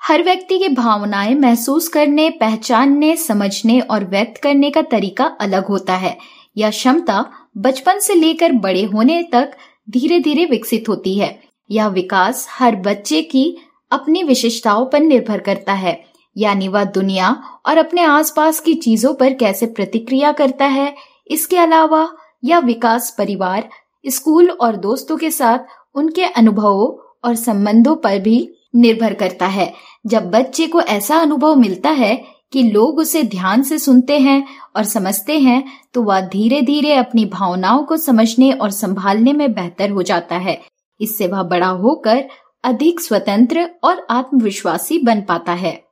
हर व्यक्ति की भावनाएं महसूस करने, पहचानने, समझने और व्यक्त करने का तरीका अलग होता है। यह क्षमता बचपन से लेकर बड़े होने तक धीरे धीरे विकसित होती है। यह विकास हर बच्चे की अपनी विशेषताओं पर निर्भर करता है, यानी वह दुनिया और अपने आसपास की चीजों पर कैसे प्रतिक्रिया करता है। इसके अलावा यह विकास परिवार, स्कूल और दोस्तों के साथ उनके अनुभवों और संबंधों पर भी निर्भर करता है। जब बच्चे को ऐसा अनुभव मिलता है कि लोग उसे ध्यान से सुनते हैं और समझते हैं, तो वह धीरे धीरे अपनी भावनाओं को समझने और संभालने में बेहतर हो जाता है। इससे वह बड़ा होकर अधिक स्वतंत्र और आत्मविश्वासी बन पाता है।